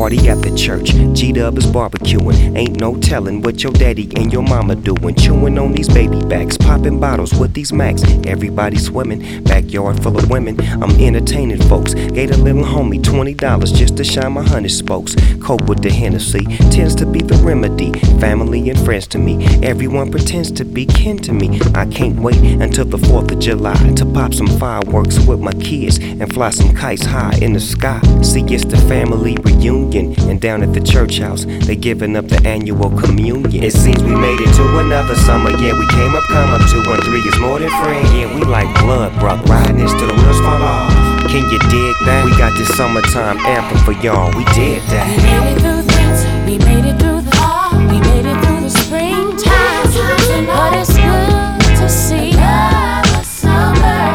party at the church. G-Dub is barbecuing. Ain't no telling what your daddy and your mama doing. Chewing on these baby backs, popping bottles with these Macs. Everybody swimming, backyard full of women. I'm entertaining folks. Gave a little homie $20 just to shine my honey spokes. Cope with the Hennessy tends to be the remedy. Family and friends to me. Everyone pretends to be kin to me. I can't wait until the 4th of July to pop some fireworks with my kids and fly some kites high in the sky. See, it's the family reunion, and down at the church house, they giving up the annual communion. It seems we made it to another summer. Yeah, we came up, come up. 213 is more than friends. Yeah, we like blood, bro. Riding this till the wheels fall off. Can you dig that? We got this summertime anthem for y'all. We did that. We made it through winter. We made it through the fall. We made it through the springtime. But it's good to see another summer.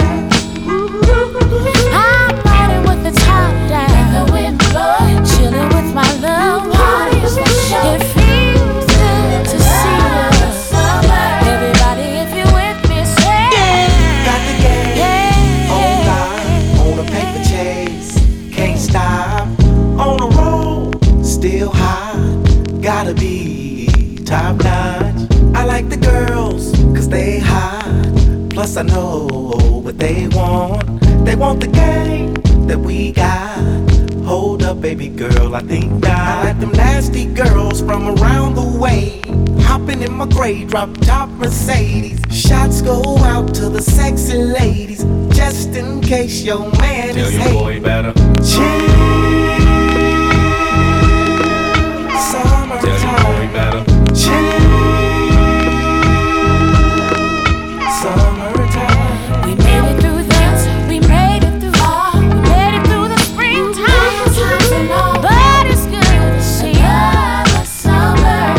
I'm riding with the top down, let the wind blow, chilling with my loved ones. It feels good to see another summer. Everybody, if you with me, say yeah. Got the game online, on a paper chase, can't stop. On the road, still high, gotta be top notch. I like the girls, cause they hot. Plus I know what they want. They want the game that we got. Hold up, baby girl, I think not. I like them nasty girls from around the way. Hopping in my gray drop top Mercedes. Shots go out to the sexy ladies. Just in case your man Tell is your hating. boy better. Chill. Summertime. Tell your boy better. Chill. Summertime. we made it through this. We made it through fall. We made it through the springtime. But it's good to see another summer.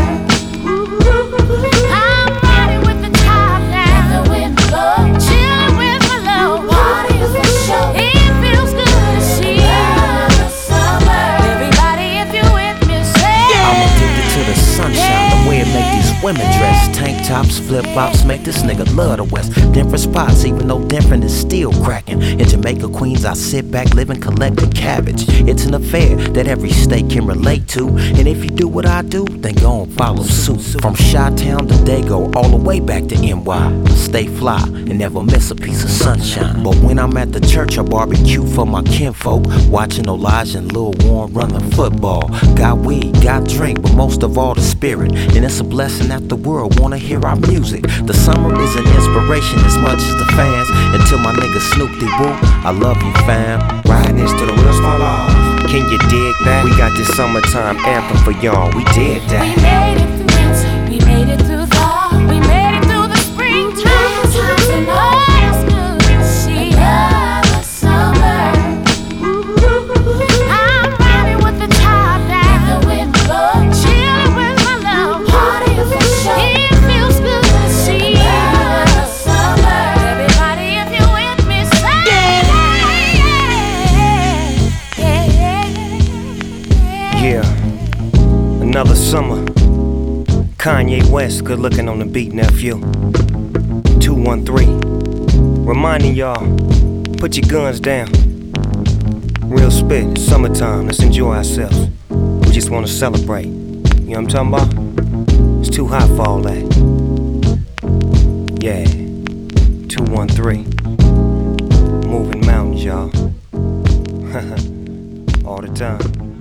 I'm riding with the top down, let the wind blow, chilling with my loved ones. It feels good to see another summer. Everybody, if you with me, say I'm addicted to the sunshine, the way it make these women dress. Tank tops, flip flops, make this nigga love the West. Different spots, even though different is still cracking. In Jamaica, Queens, I sit back, living, collecting cabbage. It's an affair that every state can relate to. And if you do what I do, then go and follow suit. From Chi-Town to Dago, all the way back to NY. Stay fly and never miss a piece of sunshine. But when I'm at the church, I barbecue for my kinfolk. Watching Elijah and Lil Warren run the football. Got weed, got drink, but most of all the spirit. And it's a blessing that the world wanna hear our music. The summer is an inspiration as much as the fans. Until my nigga Snoop D-Woo, I love you fam. Riding this till the wheels fall off. Can you dig that? We got this summertime anthem for y'all. We did that. we made it through winter. We made it through fall. We made it through the springtime. Oh, it's good to see another summer. I'm riding with the top down, let the wind blow, chilling with my loved ones. It feels good to see another summer. Everybody, if you with me, say Yeah, another summer. Kanye West, good looking on the beat, nephew. 213. Reminding y'all, put your guns down. Real spit, it's summertime, let's enjoy ourselves. We just wanna celebrate. You know what I'm talking about? It's too hot for all that. Yeah, 213. Moving mountains, y'all. All the time.